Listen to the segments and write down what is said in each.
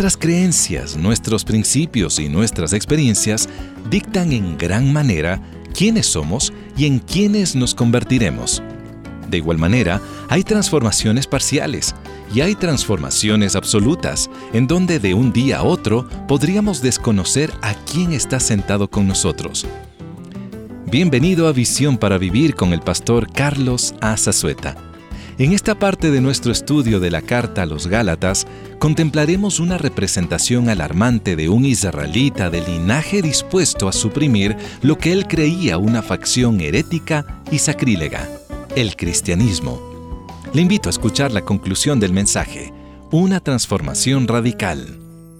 Nuestras creencias, nuestros principios y nuestras experiencias dictan en gran manera quiénes somos y en quiénes nos convertiremos. De igual manera, hay transformaciones parciales y hay transformaciones absolutas, en donde de un día a otro podríamos desconocer a quién está sentado con nosotros. Bienvenido a Visión para Vivir con el pastor Carlos A. Zazueta. En esta parte de nuestro estudio de la carta a los Gálatas, contemplaremos una representación alarmante de un israelita de linaje dispuesto a suprimir lo que él creía una facción herética y sacrílega, el cristianismo. Le invito a escuchar la conclusión del mensaje, una transformación radical.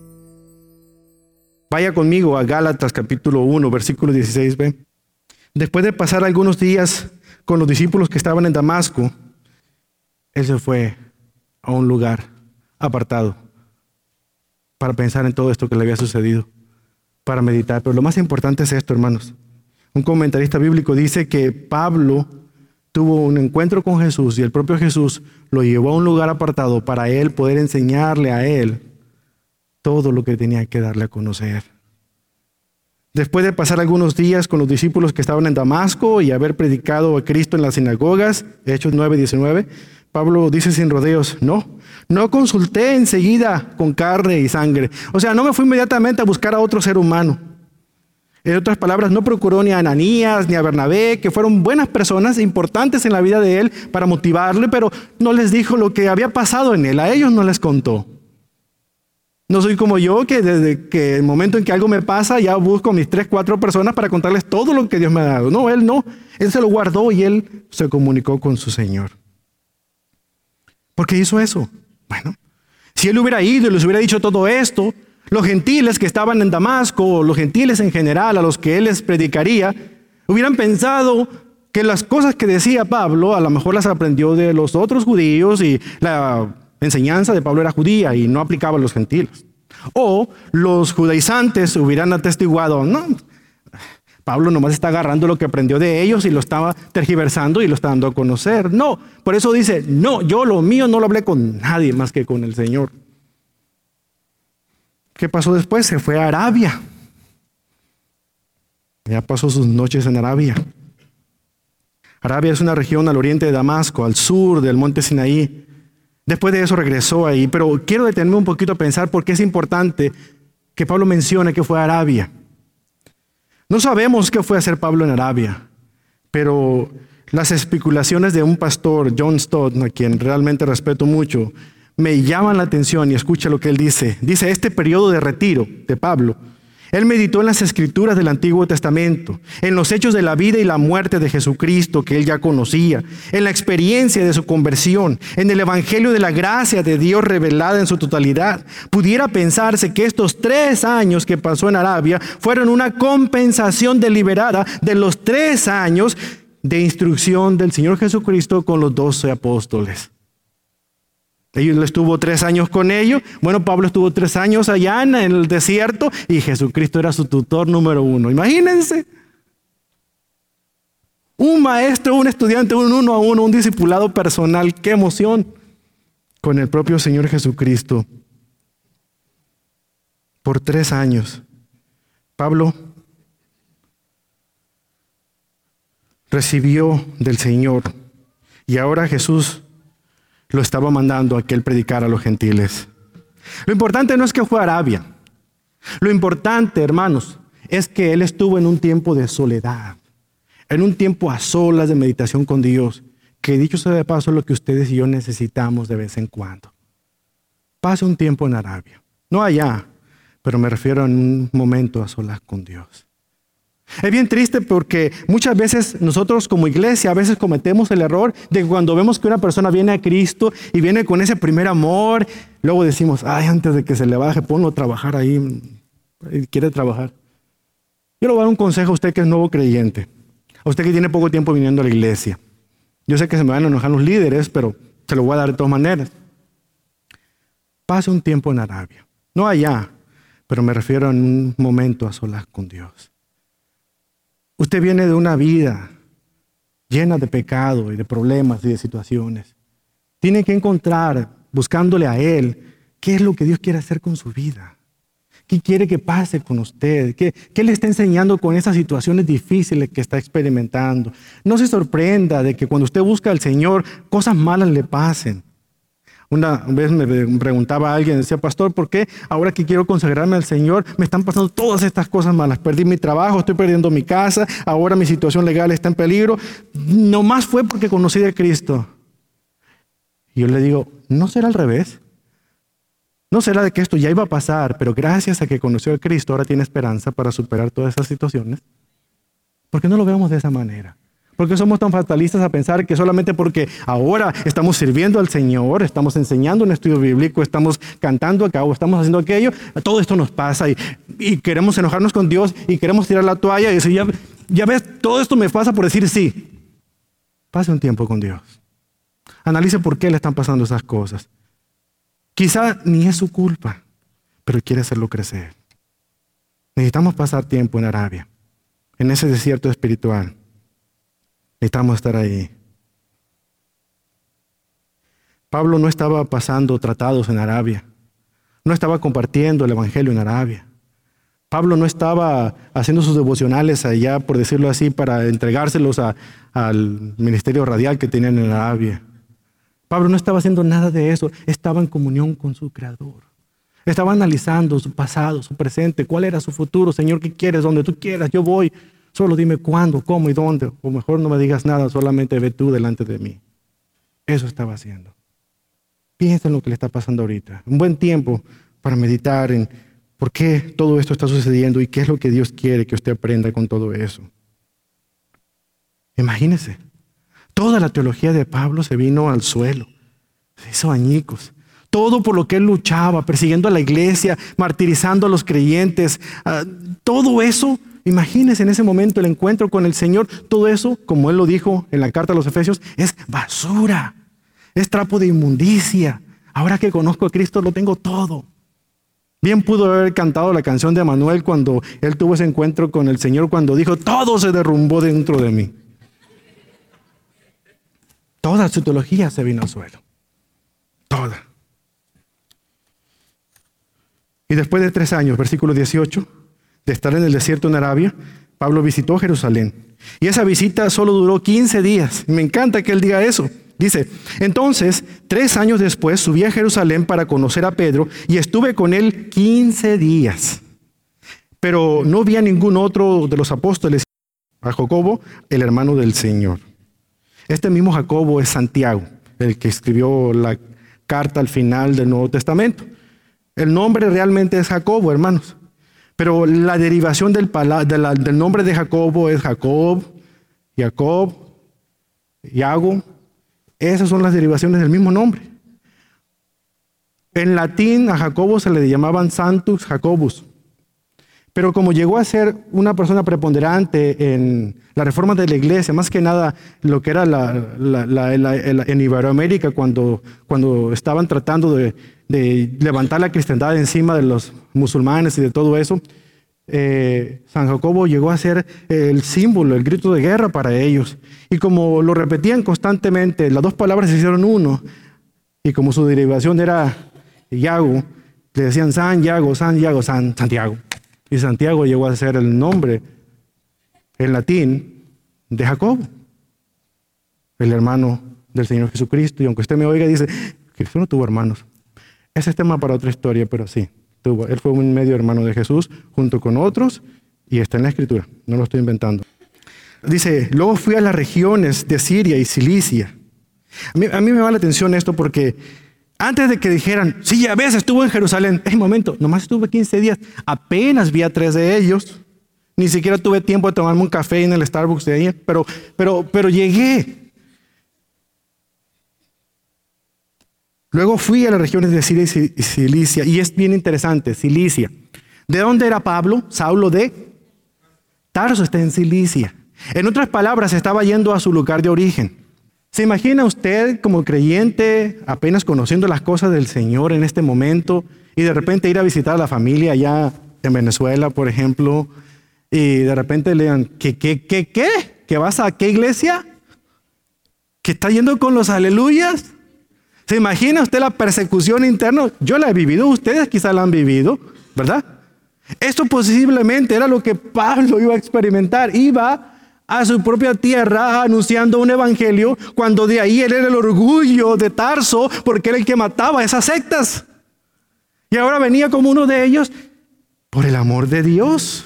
Vaya conmigo a Gálatas capítulo 1, versículo 16b. Después de pasar algunos días con los discípulos que estaban en Damasco, él se fue a un lugar apartado para pensar en todo esto que le había sucedido, para meditar. Pero lo más importante es esto, hermanos. Un comentarista bíblico dice que Pablo tuvo un encuentro con Jesús y el propio Jesús lo llevó a un lugar apartado para él poder enseñarle a él todo lo que tenía que darle a conocer. Después de pasar algunos días con los discípulos que estaban en Damasco y haber predicado a Cristo en las sinagogas, Hechos 9:19, Pablo dice sin rodeos, no consulté enseguida con carne y sangre. O sea, no me fui inmediatamente a buscar a otro ser humano. En otras palabras, no procuró ni a Ananías ni a Bernabé, que fueron buenas personas importantes en la vida de él para motivarle, pero no les dijo lo que había pasado en él. A ellos no les contó. No soy como yo, que desde que el momento en que algo me pasa, ya busco a mis 3, 4 personas para contarles todo lo que Dios me ha dado. No. Él se lo guardó y él se comunicó con su Señor. ¿Por qué hizo eso? Bueno, si él hubiera ido y les hubiera dicho todo esto, los gentiles que estaban en Damasco, o los gentiles en general a los que él les predicaría, hubieran pensado que las cosas que decía Pablo a lo mejor las aprendió de los otros judíos y la enseñanza de Pablo era judía y no aplicaba a los gentiles. O los judaizantes hubieran atestiguado, no, Pablo nomás está agarrando lo que aprendió de ellos y lo estaba tergiversando y lo está dando a conocer. No, por eso dice, yo lo mío no lo hablé con nadie más que con el Señor. ¿Qué pasó después? Se fue a Arabia. Ya pasó sus noches en Arabia. Arabia es una región al oriente de Damasco, al sur del monte Sinaí. Después de eso regresó ahí, pero quiero detenerme un poquito a pensar por qué es importante que Pablo mencione que fue a Arabia. No sabemos qué fue a hacer Pablo en Arabia, pero las especulaciones de un pastor, John Stott, a quien realmente respeto mucho, me llaman la atención y escucha lo que él dice. Dice, este periodo de retiro de Pablo, él meditó en las escrituras del Antiguo Testamento, en los hechos de la vida y la muerte de Jesucristo que él ya conocía, en la experiencia de su conversión, en el evangelio de la gracia de Dios revelada en su totalidad. Pudiera pensarse que estos 3 años que pasó en Arabia fueron una compensación deliberada de los 3 años de instrucción del Señor Jesucristo con los 12 apóstoles. Él estuvo 3 años con ellos. Bueno, Pablo estuvo 3 años allá en el desierto y Jesucristo era su tutor número 1. Imagínense. Un maestro, un estudiante, un 1 a 1, un discipulado personal. ¡Qué emoción! Con el propio Señor Jesucristo. Por 3 años. Pablo recibió del Señor y ahora Jesús lo estaba mandando a que él predicara a los gentiles. Lo importante no es que fue a Arabia. Lo importante, hermanos, es que él estuvo en un tiempo de soledad, en un tiempo a solas de meditación con Dios, que dicho sea de paso es lo que ustedes y yo necesitamos de vez en cuando. Pase un tiempo en Arabia, no allá, pero me refiero en un momento a solas con Dios. Es bien triste porque muchas veces nosotros como iglesia a veces cometemos el error de que cuando vemos que una persona viene a Cristo y viene con ese primer amor, luego decimos, antes de que se le baje, ponlo a trabajar ahí, quiere trabajar. Yo le voy a dar un consejo a usted que es nuevo creyente, a usted que tiene poco tiempo viniendo a la iglesia. Yo sé que se me van a enojar los líderes, pero se lo voy a dar de todas maneras. Pase un tiempo en Arabia, no allá, pero me refiero en un momento a solas con Dios. Usted viene de una vida llena de pecado y de problemas y de situaciones. Tiene que encontrar, buscándole a Él, ¿Qué es lo que Dios quiere hacer con su vida? ¿Qué quiere que pase con usted? ¿Qué le está enseñando con esas situaciones difíciles que está experimentando? No se sorprenda de que cuando usted busca al Señor, cosas malas le pasen. Una vez me preguntaba a alguien, decía, pastor, ¿por qué ahora que quiero consagrarme al Señor me están pasando todas estas cosas malas? Perdí mi trabajo, estoy perdiendo mi casa, ahora mi situación legal está en peligro. Nomás fue porque conocí a Cristo. Y yo le digo, ¿no será al revés? ¿No será de que esto ya iba a pasar, pero gracias a que conoció a Cristo ahora tiene esperanza para superar todas esas situaciones? ¿Por qué no lo vemos de esa manera? ¿Por qué somos tan fatalistas a pensar que solamente porque ahora estamos sirviendo al Señor, estamos enseñando un estudio bíblico, estamos cantando acá o estamos haciendo aquello, todo esto nos pasa y queremos enojarnos con Dios y queremos tirar la toalla y decir, ya ves, todo esto me pasa por decir sí? Pase un tiempo con Dios. Analice por qué le están pasando esas cosas. Quizá ni es su culpa, pero quiere hacerlo crecer. Necesitamos pasar tiempo en Arabia, en ese desierto espiritual. Necesitamos estar ahí. Pablo no estaba pasando tratados en Arabia. No estaba compartiendo el evangelio en Arabia. Pablo no estaba haciendo sus devocionales allá, por decirlo así, para entregárselos al ministerio radial que tenían en Arabia. Pablo no estaba haciendo nada de eso. Estaba en comunión con su Creador. Estaba analizando su pasado, su presente. ¿Cuál era su futuro? Señor, ¿qué quieres? Donde tú quieras, yo voy. Solo dime cuándo, cómo y dónde. O mejor no me digas nada, solamente ve tú delante de mí. Eso estaba haciendo. Piensa en lo que le está pasando ahorita. Un buen tiempo para meditar en por qué todo esto está sucediendo y qué es lo que Dios quiere que usted aprenda con todo eso. Imagínese. Toda la teología de Pablo se vino al suelo, se hizo añicos. Todo por lo que él luchaba, persiguiendo a la iglesia, martirizando a los creyentes. Todo eso, imagínense en ese momento el encuentro con el Señor. Todo eso, como él lo dijo en la carta a los Efesios, es basura, es trapo de inmundicia. Ahora que conozco a Cristo lo tengo todo. Bien pudo haber cantado la canción de Manuel cuando él tuvo ese encuentro con el Señor, cuando dijo, todo se derrumbó dentro de mí. Toda su teología se vino al suelo. Toda. Y después de 3 años, versículo 18, de estar en el desierto en Arabia, Pablo visitó Jerusalén. Y esa visita solo duró 15 días. Me encanta que él diga eso. Dice, entonces, 3 años después subí a Jerusalén para conocer a Pedro y estuve con él 15 días. Pero no vi a ningún otro de los apóstoles, a Jacobo, el hermano del Señor. Este mismo Jacobo es Santiago, el que escribió la carta al final del Nuevo Testamento. El nombre realmente es Jacobo, hermanos. Pero la derivación del nombre de Jacobo es Jacob, Iago. Esas son las derivaciones del mismo nombre. En latín a Jacobo se le llamaban Santus Jacobus. Pero como llegó a ser una persona preponderante en la reforma de la iglesia, más que nada lo que era en Iberoamérica, cuando estaban tratando de levantar la cristiandad encima de los musulmanes y de todo eso, San Jacobo llegó a ser el símbolo, el grito de guerra para ellos. Y como lo repetían constantemente, las dos palabras se hicieron uno, y como su derivación era Iago, le decían San Iago, Santiago. Y Santiago llegó a ser el nombre en latín de Jacobo, el hermano del Señor Jesucristo. Y aunque usted me oiga, dice, Cristo no tuvo hermanos. Ese es tema para otra historia, pero sí, tuvo. Él fue un medio hermano de Jesús junto con otros y está en la Escritura, no lo estoy inventando. Dice, luego fui a las regiones de Siria y Cilicia. A mí me va la atención esto porque antes de que dijeran, sí, ya ves, estuvo en Jerusalén. Un momento, nomás estuve 15 días. Apenas vi a 3 de ellos. Ni siquiera tuve tiempo de tomarme un café en el Starbucks de ahí. Pero llegué. Luego fui a las regiones de Siria y Cilicia. Y es bien interesante, Cilicia. ¿De dónde era Pablo? Saulo de Tarso, está en Cilicia. En otras palabras, estaba yendo a su lugar de origen. ¿Se imagina usted como creyente apenas conociendo las cosas del Señor en este momento y de repente ir a visitar a la familia allá en Venezuela, por ejemplo, y de repente le digan, ¿qué? ¿Que vas a qué iglesia? ¿Que está yendo con los aleluyas? ¿Se imagina usted la persecución interna? Yo la he vivido, ustedes quizá la han vivido, ¿verdad? Esto posiblemente era lo que Pablo iba a experimentar. Iba a su propia tierra anunciando un evangelio, cuando de ahí él era el orgullo de Tarso, porque era el que mataba a esas sectas. Y ahora venía como uno de ellos por el amor de Dios.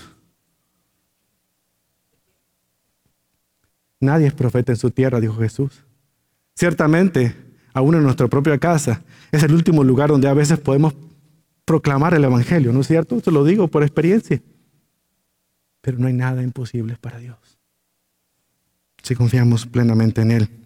Nadie es profeta en su tierra, dijo Jesús. Ciertamente, aún en nuestra propia casa, es el último lugar donde a veces podemos proclamar el evangelio, ¿no es cierto? Esto lo digo por experiencia. Pero no hay nada imposible para Dios, si confiamos plenamente en Él.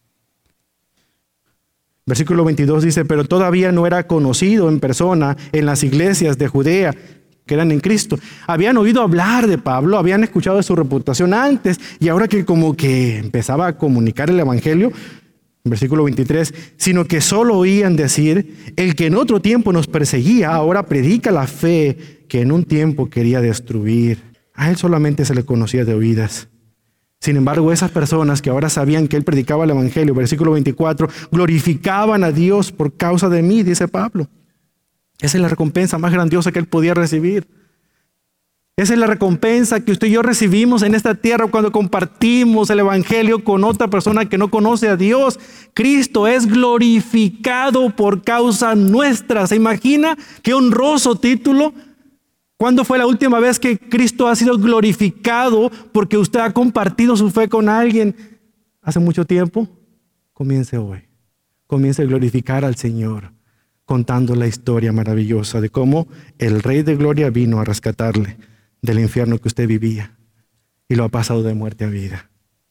Versículo 22 dice, pero todavía no era conocido en persona en las iglesias de Judea que eran en Cristo. Habían oído hablar de Pablo, habían escuchado de su reputación antes, y ahora que como que empezaba a comunicar el evangelio, versículo 23, sino que solo oían decir, el que en otro tiempo nos perseguía, ahora predica la fe que en un tiempo quería destruir. A él solamente se le conocía de oídas. Sin embargo, esas personas que ahora sabían que él predicaba el evangelio, versículo 24, glorificaban a Dios por causa de mí, dice Pablo. Esa es la recompensa más grandiosa que él podía recibir. Esa es la recompensa que usted y yo recibimos en esta tierra cuando compartimos el evangelio con otra persona que no conoce a Dios. Cristo es glorificado por causa nuestra. ¿Se imagina qué honroso título? ¿Cuándo fue la última vez que Cristo ha sido glorificado porque usted ha compartido su fe con alguien? ¿Hace mucho tiempo? Comience hoy. Comience a glorificar al Señor, contando la historia maravillosa de cómo el Rey de Gloria vino a rescatarle del infierno que usted vivía y lo ha pasado de muerte a vida.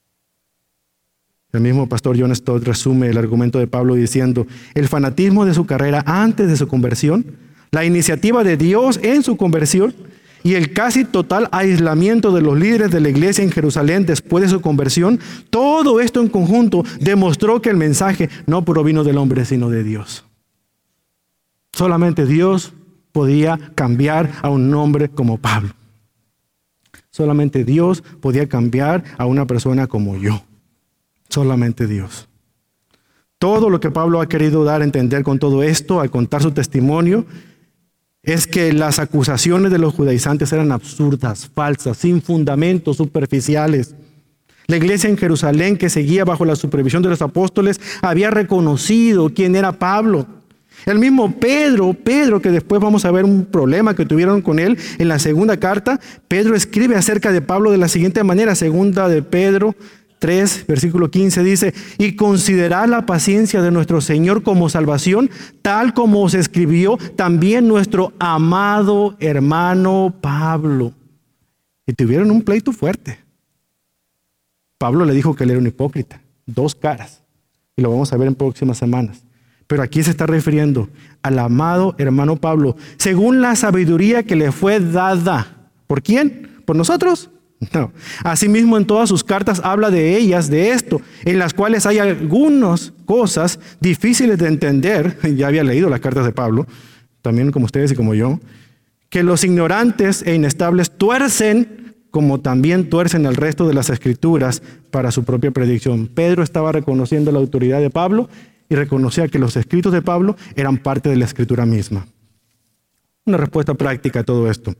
El mismo pastor John Stott resume el argumento de Pablo diciendo, el fanatismo de su carrera antes de su conversión, la iniciativa de Dios en su conversión y el casi total aislamiento de los líderes de la iglesia en Jerusalén después de su conversión, todo esto en conjunto demostró que el mensaje no provino del hombre sino de Dios. Solamente Dios podía cambiar a un hombre como Pablo. Solamente Dios podía cambiar a una persona como yo. Solamente Dios. Todo lo que Pablo ha querido dar a entender con todo esto, al contar su testimonio, es que las acusaciones de los judaizantes eran absurdas, falsas, sin fundamentos, superficiales. La iglesia en Jerusalén, que seguía bajo la supervisión de los apóstoles, había reconocido quién era Pablo. El mismo Pedro, que después vamos a ver un problema que tuvieron con él en la segunda carta, Pedro escribe acerca de Pablo de la siguiente manera, segunda de Pedro 3, versículo 15 dice, y considerad la paciencia de nuestro Señor como salvación, tal como se escribió también nuestro amado hermano Pablo. Y tuvieron un pleito fuerte. Pablo le dijo que él era un hipócrita, dos caras, y lo vamos a ver en próximas semanas. Pero aquí se está refiriendo al amado hermano Pablo, según la sabiduría que le fue dada. ¿Por quién? ¿Por nosotros? No. Asimismo, en todas sus cartas habla de ellas, de esto, en las cuales hay algunas cosas difíciles de entender. Ya había leído las cartas de Pablo, también como ustedes y como yo, que los ignorantes e inestables tuercen, como también tuercen el resto de las escrituras para su propia predicción. Pedro estaba reconociendo la autoridad de Pablo y reconocía que los escritos de Pablo eran parte de la escritura misma. Una respuesta práctica a todo esto.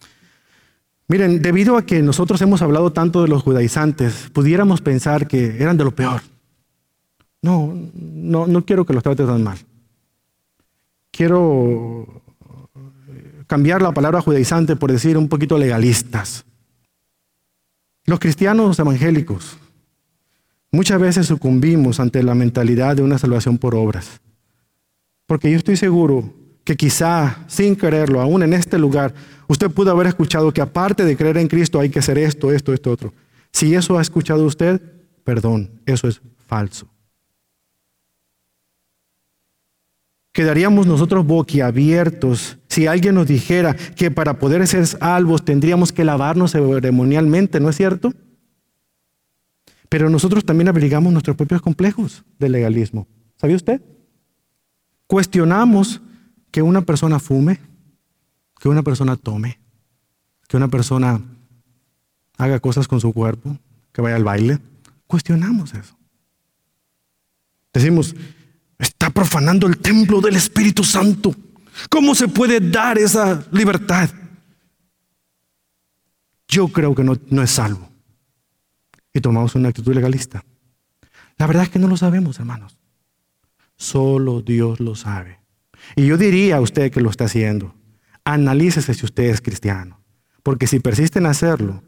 Miren, debido a que nosotros hemos hablado tanto de los judaizantes, pudiéramos pensar que eran de lo peor. No quiero que los trates tan mal. Quiero cambiar la palabra judaizante por decir un poquito legalistas. Los cristianos evangélicos muchas veces sucumbimos ante la mentalidad de una salvación por obras. Porque yo estoy seguro que quizá, sin quererlo, aún en este lugar, usted pudo haber escuchado que aparte de creer en Cristo hay que hacer esto, otro. Si eso ha escuchado usted, perdón, eso es falso. Quedaríamos nosotros boquiabiertos si alguien nos dijera que para poder ser salvos tendríamos que lavarnos ceremonialmente, ¿no es cierto? Pero nosotros también abrigamos nuestros propios complejos de legalismo. ¿Sabía usted? Cuestionamos que una persona fume, que una persona tome, que una persona haga cosas con su cuerpo, que vaya al baile. Cuestionamos eso. Decimos, Está profanando el templo del Espíritu Santo. ¿Cómo se puede dar esa libertad? Yo creo que no es salvo. Y tomamos una actitud legalista. La verdad es que no lo sabemos, hermanos. Solo Dios lo sabe. Y yo diría a usted que lo está haciendo, analícese si usted es cristiano. Porque si persiste en hacerlo,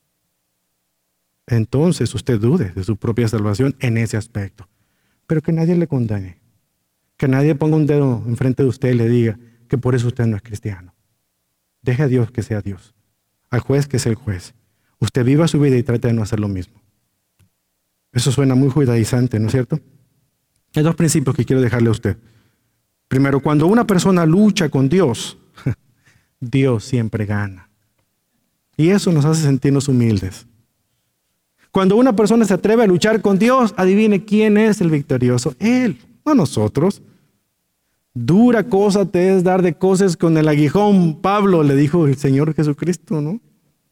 entonces usted dude de su propia salvación en ese aspecto. Pero que nadie le condene. Que nadie ponga un dedo enfrente de usted y le diga que por eso usted no es cristiano. Deje a Dios que sea Dios. Al juez que sea el juez. Usted viva su vida y trate de no hacer lo mismo. Eso suena muy judaizante, ¿no es cierto? Hay dos principios que quiero dejarle a usted. Primero, cuando una persona lucha con Dios, Dios siempre gana. Y eso nos hace sentirnos humildes. Cuando una persona se atreve a luchar con Dios, adivine quién es el victorioso. Él, no nosotros. Dura cosa te es dar de cosas con el aguijón, Pablo le dijo el Señor Jesucristo, ¿no?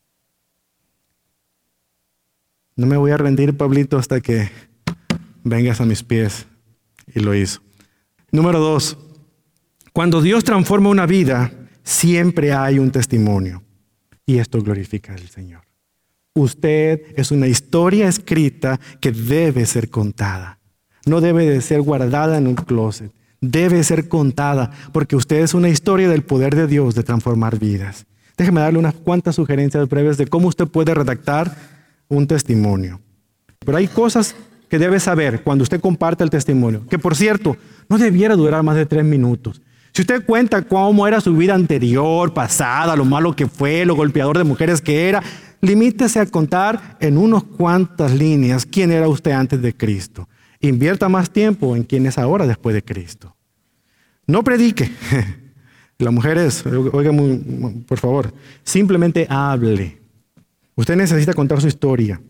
No me voy a rendir, Pablito, hasta que vengas a mis pies. Y lo hizo. Número 2. Cuando Dios transforma una vida, siempre hay un testimonio. Y esto glorifica al Señor. Usted es una historia escrita que debe ser contada. No debe de ser guardada en un closet. Debe ser contada, porque usted es una historia del poder de Dios de transformar vidas. Déjeme darle unas cuantas sugerencias breves de cómo usted puede redactar un testimonio. Pero hay cosas que debe saber cuando usted comparte el testimonio, que por cierto, no debiera durar más de 3 minutos. Si usted cuenta cómo era su vida anterior, pasada, lo malo que fue, lo golpeador de mujeres que era, limítese a contar en unas cuantas líneas quién era usted antes de Cristo. Invierta más tiempo en quién es ahora después de Cristo. No predique. Las mujeres, oiga por favor, simplemente hable. Usted necesita contar su historia.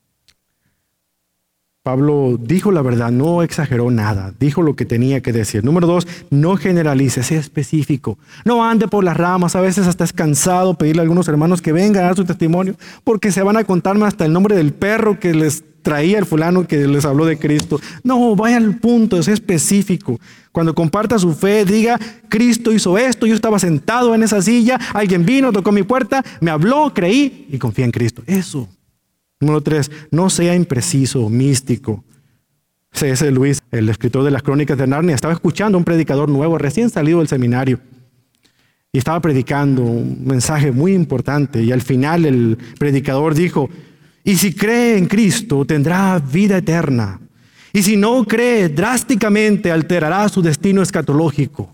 Pablo dijo la verdad, no exageró nada, dijo lo que tenía que decir. Número 2, no generalice, sea específico. No ande por las ramas, a veces hasta es cansado pedirle a algunos hermanos que vengan a dar su testimonio, porque se van a contarme hasta el nombre del perro que les traía el fulano que les habló de Cristo. No, vaya al punto, sea específico. Cuando comparta su fe, diga, Cristo hizo esto, yo estaba sentado en esa silla, alguien vino, tocó mi puerta, me habló, creí y confié en Cristo. Eso. Número 3, no sea impreciso, místico. C.S. Lewis, el escritor de las Crónicas de Narnia, estaba escuchando a un predicador nuevo, recién salido del seminario. Y estaba predicando un mensaje muy importante. Y al final el predicador dijo, y si cree en Cristo, tendrá vida eterna. Y si no cree, drásticamente alterará su destino escatológico.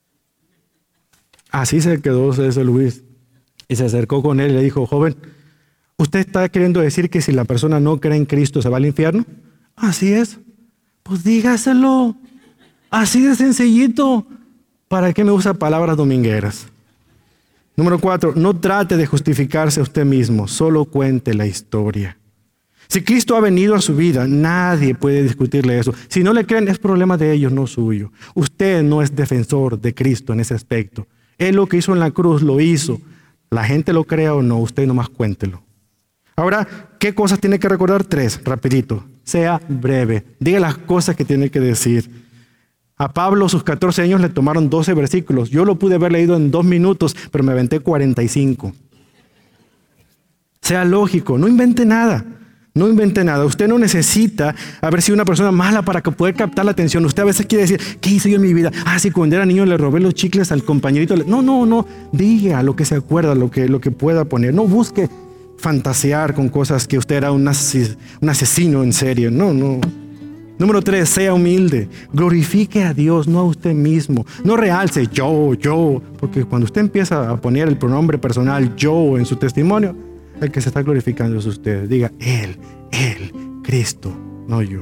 Así se quedó C.S. Lewis. Y se acercó con él y le dijo, joven, ¿usted está queriendo decir que si la persona no cree en Cristo se va al infierno? Así es. Pues dígaselo. Así de sencillito. ¿Para qué me usa palabras domingueras? Número 4, no trate de justificarse a usted mismo. Solo cuente la historia. Si Cristo ha venido a su vida, nadie puede discutirle eso. Si no le creen, es problema de ellos, no suyo. Usted no es defensor de Cristo en ese aspecto. Él lo que hizo en la cruz, lo hizo. La gente lo crea o no, usted nomás cuéntelo. Ahora, ¿qué cosas tiene que recordar? 3, rapidito. Sea breve. Diga las cosas que tiene que decir. A Pablo sus 14 años le tomaron 12 versículos. Yo lo pude haber leído en 2 minutos, pero me aventé 45. Sea lógico, no invente nada. No invente nada. Usted no necesita haber sido una persona mala para poder captar la atención. Usted a veces quiere decir, ¿qué hice yo en mi vida? Sí, cuando era niño le robé los chicles al compañerito. No. Diga lo que se acuerda, lo que pueda poner. No busque fantasear con cosas que usted era un asesino en serie. No. Número 3, sea humilde. Glorifique a Dios, no a usted mismo. No realce yo. Porque cuando usted empieza a poner el pronombre personal yo en su testimonio, el que se está glorificando es usted. Diga Él, Cristo, no yo.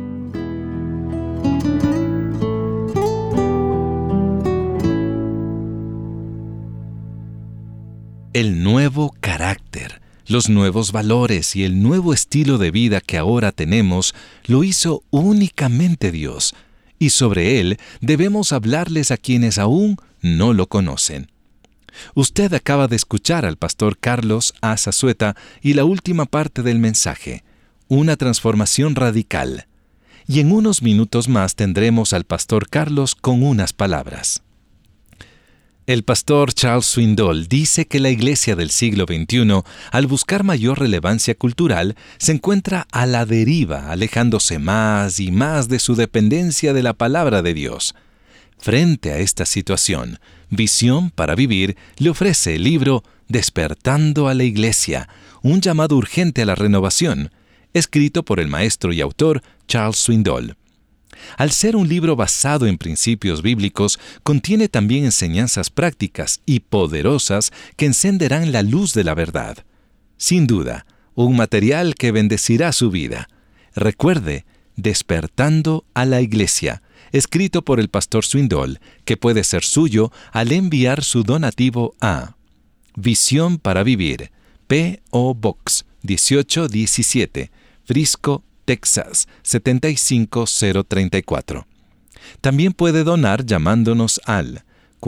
El nuevo carácter, los nuevos valores y el nuevo estilo de vida que ahora tenemos lo hizo únicamente Dios, y sobre él debemos hablarles a quienes aún no lo conocen. Usted acaba de escuchar al pastor Carlos A. Zazueta y la última parte del mensaje, una transformación radical. y en unos minutos más tendremos al pastor Carlos con unas palabras. El pastor Charles Swindoll dice que la iglesia del siglo XXI, al buscar mayor relevancia cultural, se encuentra a la deriva, alejándose más y más de su dependencia de la palabra de Dios. Frente a esta situación, Visión para Vivir le ofrece el libro Despertando a la Iglesia, un llamado urgente a la renovación, escrito por el maestro y autor Charles Swindoll. Al ser un libro basado en principios bíblicos, contiene también enseñanzas prácticas y poderosas que encenderán la luz de la verdad. Sin duda, un material que bendecirá su vida. Recuerde, Despertando a la Iglesia, escrito por el pastor Swindoll, que puede ser suyo al enviar su donativo a Visión para Vivir, P.O. Box 1817, Frisco, Texas 75034. También puede donar llamándonos al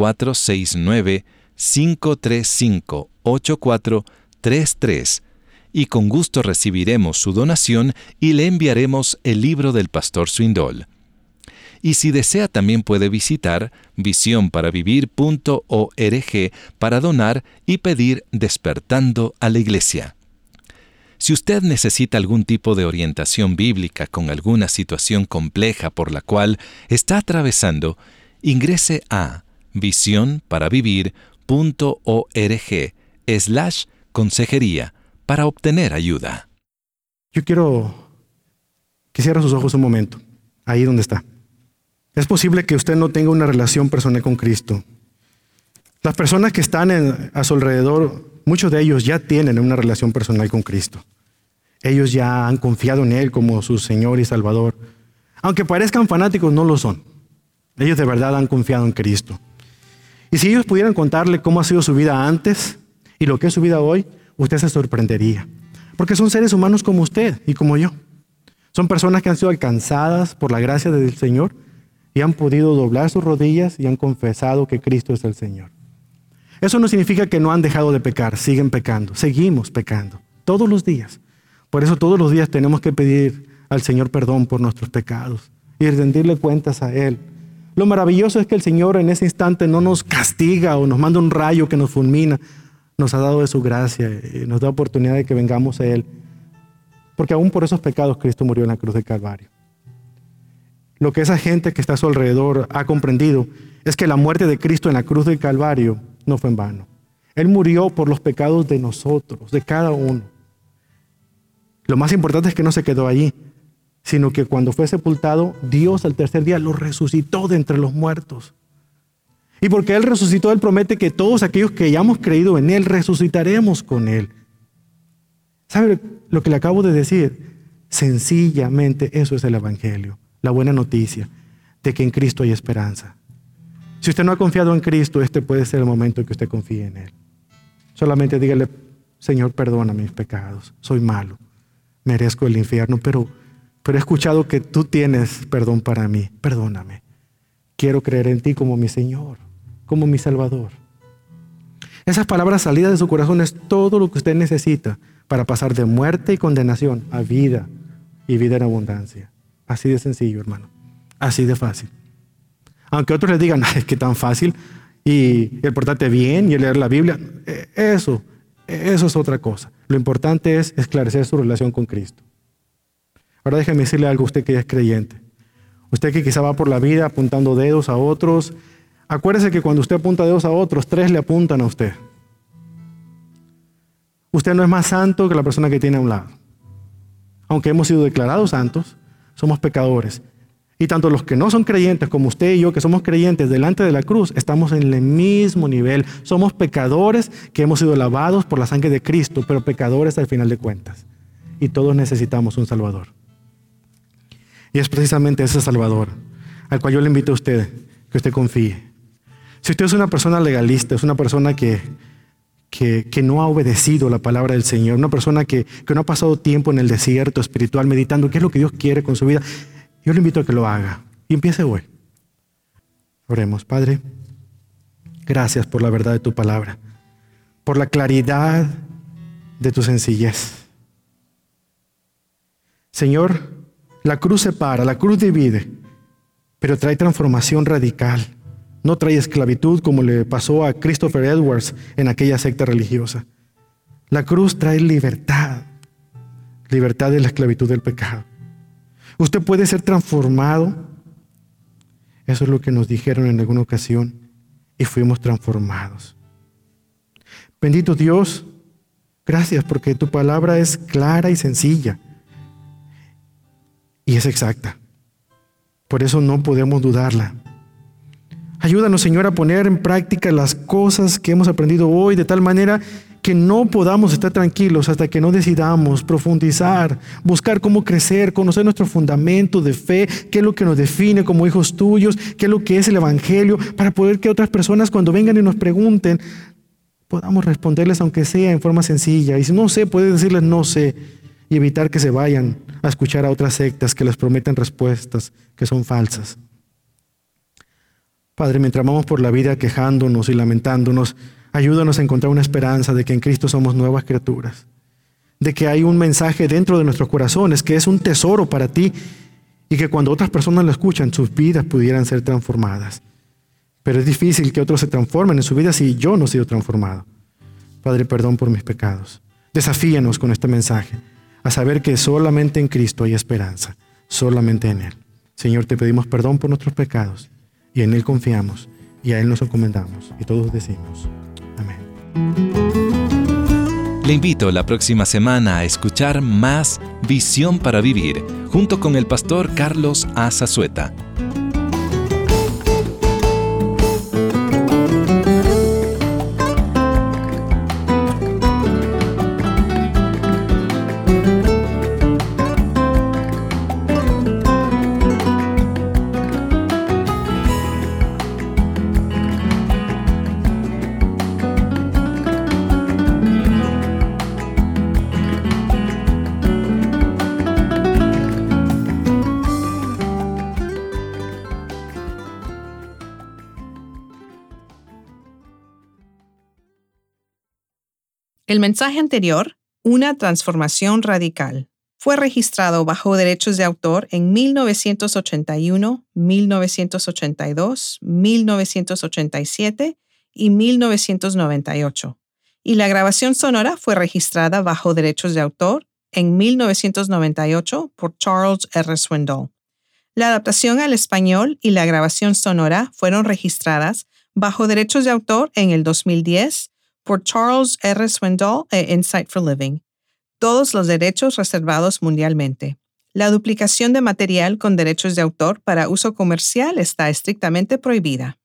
469-535-8433 y con gusto recibiremos su donación y le enviaremos el libro del pastor Swindoll. Y si desea también puede visitar visionparavivir.org para donar y pedir Despertando a la Iglesia. Si usted necesita algún tipo de orientación bíblica con alguna situación compleja por la cual está atravesando, ingrese a visionparavivir.org/consejería para obtener ayuda. Yo quiero que cierre sus ojos un momento, ahí donde está. Es posible que usted no tenga una relación personal con Cristo. Las personas que están a su alrededor, muchos de ellos ya tienen una relación personal con Cristo. Ellos ya han confiado en Él como su Señor y Salvador. Aunque parezcan fanáticos, no lo son. Ellos de verdad han confiado en Cristo. Y si ellos pudieran contarle cómo ha sido su vida antes y lo que es su vida hoy, usted se sorprendería. Porque son seres humanos como usted y como yo. Son personas que han sido alcanzadas por la gracia del Señor y han podido doblar sus rodillas y han confesado que Cristo es el Señor. Eso no significa que no han dejado de pecar, siguen pecando, seguimos pecando, todos los días. Por eso todos los días tenemos que pedir al Señor perdón por nuestros pecados y rendirle cuentas a Él. Lo maravilloso es que el Señor en ese instante no nos castiga o nos manda un rayo que nos fulmina. Nos ha dado de su gracia y nos da oportunidad de que vengamos a Él. Porque aún por esos pecados Cristo murió en la cruz del Calvario. Lo que esa gente que está a su alrededor ha comprendido es que la muerte de Cristo en la cruz del Calvario no fue en vano. Él murió por los pecados de nosotros, de cada uno. Lo más importante es que no se quedó allí, sino que cuando fue sepultado, Dios al tercer día lo resucitó de entre los muertos. Y porque Él resucitó, Él promete que todos aquellos que hayamos creído en Él, resucitaremos con Él. ¿Sabe lo que le acabo de decir? Sencillamente eso es el Evangelio, la buena noticia de que en Cristo hay esperanza. Si usted no ha confiado en Cristo, este puede ser el momento en que usted confíe en Él. Solamente dígale, Señor, perdona mis pecados, soy malo, merezco el infierno, pero he escuchado que tú tienes perdón para mí, perdóname. Quiero creer en ti como mi Señor, como mi Salvador. Esas palabras salidas de su corazón es todo lo que usted necesita para pasar de muerte y condenación a vida y vida en abundancia. Así de sencillo, hermano. Así de fácil. Aunque otros les digan, es que tan fácil, y el portarte bien y el leer la Biblia, eso es otra cosa. Lo importante es esclarecer su relación con Cristo. Ahora déjeme decirle algo a usted que ya es creyente. Usted que quizá va por la vida apuntando dedos a otros, acuérdese que cuando usted apunta dedos a otros, 3 le apuntan a usted. Usted no es más santo que la persona que tiene a un lado. Aunque hemos sido declarados santos, somos pecadores. Y tanto los que no son creyentes como usted y yo, que somos creyentes delante de la cruz, estamos en el mismo nivel. Somos pecadores que hemos sido lavados por la sangre de Cristo, pero pecadores al final de cuentas. Y todos necesitamos un Salvador. Y es precisamente ese Salvador al cual yo le invito a usted, que usted confíe. Si usted es una persona legalista, es una persona que no ha obedecido la palabra del Señor, una persona que no ha pasado tiempo en el desierto espiritual meditando qué es lo que Dios quiere con su vida, yo le invito a que lo haga y empiece hoy. Oremos. Padre, gracias por la verdad de tu palabra, por la claridad de tu sencillez. Señor, La cruz separa, la cruz divide, pero trae transformación radical. No trae esclavitud como le pasó a Christopher Edwards en aquella secta religiosa. La cruz trae libertad, libertad de la esclavitud del pecado. Usted puede ser transformado. Eso es lo que nos dijeron en alguna ocasión y fuimos transformados. Bendito Dios, gracias porque tu palabra es clara y sencilla y es exacta. Por eso no podemos dudarla. Ayúdanos, Señor, a poner en práctica las cosas que hemos aprendido hoy de tal manera que no podamos estar tranquilos hasta que no decidamos profundizar, buscar cómo crecer, conocer nuestro fundamento de fe, qué es lo que nos define como hijos tuyos, qué es lo que es el Evangelio, para poder que otras personas cuando vengan y nos pregunten, podamos responderles aunque sea en forma sencilla. Y si no sé, puedes decirles no sé y evitar que se vayan a escuchar a otras sectas que les prometen respuestas que son falsas. Padre, mientras vamos por la vida quejándonos y lamentándonos, ayúdanos a encontrar una esperanza de que en Cristo somos nuevas criaturas, de que hay un mensaje dentro de nuestros corazones que es un tesoro para ti y que cuando otras personas lo escuchan, sus vidas pudieran ser transformadas. Pero es difícil que otros se transformen en su vida si yo no he sido transformado. Padre, perdón por mis pecados. Desafíanos con este mensaje a saber que solamente en Cristo hay esperanza, solamente en Él. Señor, te pedimos perdón por nuestros pecados y en Él confiamos y a Él nos encomendamos y todos decimos amén. Le invito la próxima semana a escuchar más Visión para Vivir junto con el pastor Carlos A. Zazueta. El mensaje anterior, Una transformación radical, fue registrado bajo derechos de autor en 1981, 1982, 1987 y 1998, y la grabación sonora fue registrada bajo derechos de autor en 1998 por Charles R. Swindoll. La adaptación al español y la grabación sonora fueron registradas bajo derechos de autor en el 2010 por Charles R. Swindoll e Insight for Living. Todos los derechos reservados mundialmente. La duplicación de material con derechos de autor para uso comercial está estrictamente prohibida.